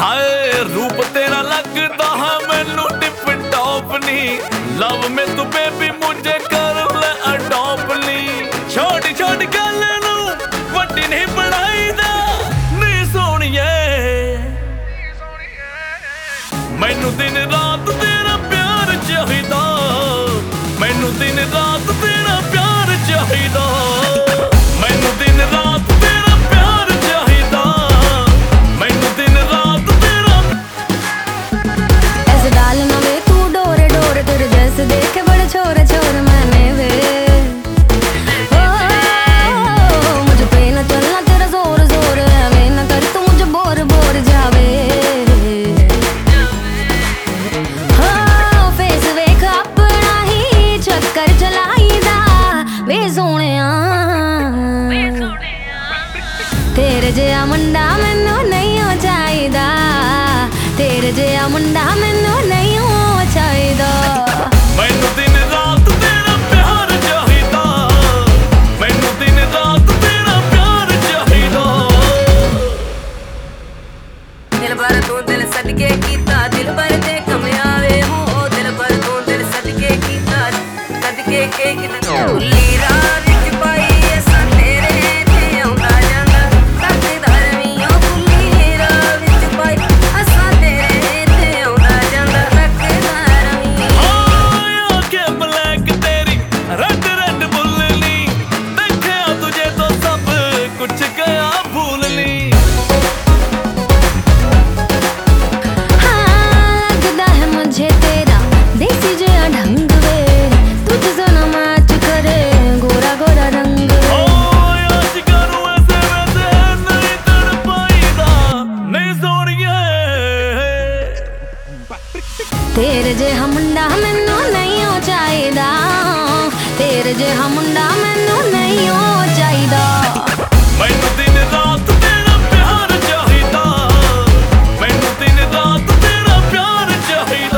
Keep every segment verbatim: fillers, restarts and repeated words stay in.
हाय रूप तेरा लगता है मैनू टिप टॉप नी लव में तू बेबी मुझे कर ले अडॉप्ट नी छोटी छोटी गल नू वड्डी नहीं बनाई दा नी सोनिए मैनू दिन रात तेरा प्यार चाहिदा मैनू दिन रात तेरा प्यार चाहिदा मैनू दिन रात तेरा प्यार चाहिदा मैनू दिन रात तेरा ऐसे डालना वे तू डोरे डोरे तेरे जैसे देखे बड़े छोरे छोरे मैंने वे ओ, मुझे पे न चलना तेरा जोर जोर वे न कर तू मुझे बोर बोर जावे फेस वेख अपना ही चक्कर चलाईदा वे सोहणिया तेरे जिहा मुंडा मैनू नहीं हो चाहिदा तेरे जिहा मुंडा मैनू नहीं हो चाहिदा मैनू दिन रात तेरा प्यार चाहिदा मैनू दिन रात तेरा प्यार चाहिदा दिल भर तू दिल सदके कीता दिल भर ते कमयावे हो दिल भर तू दिल सदके कीता सदके के कितना भुल्ली राह विच पाई ऐसा तेरे ते आउंदा जांदा तकदीर वीओ भुल्ली राह विच पाई ऐसा तेरे ते आउंदा जांदा तकदीर वी हाय आंखें ब्लैक तेरी रेड रेड बुल्लनी देखा तुझे तो सब कुछ गया भूलनी हाँ लगदा है मुझे तेरा देसी जिहा ढंग वे तुझसे न मैच करे गोरा गोरा रंग वे ओए आज करूं ऐसे वैसे नहीं तड़पाईदा नहीं सोनिए तेरे जिहा मुंडा मैनू नहीं हो चाहिदा तेरे जिहा मुंडा मैनू नहीं हो चाहिदा मैनू दिन रात तेरा प्यार चाहिदा मैनू दिन रात तेरा प्यार चाहिदा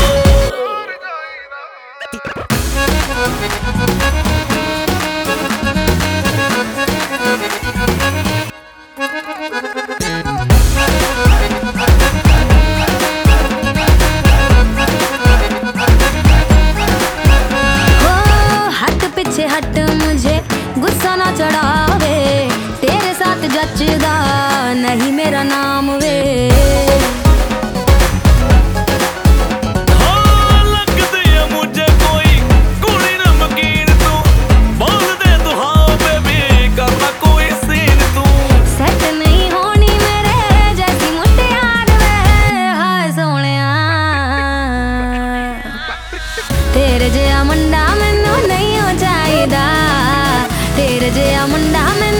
ओ हट पीछे हट मुझे गुस्सा ना चढ़ावे तेरे साथ जचदा नहीं मेरा नाम वे हाँ लगदी है मुझे कोई कुड़ी नमकीन तू बोल दे तू हाँ बेबी करना कोई सीन तू सेट नहीं होनी मेरे जैसी मुटियार वे हाय सोहणिया तेरे जिहा मुंडा मैनू नहीं हो चाहिदा तेरे जिहा मुंडा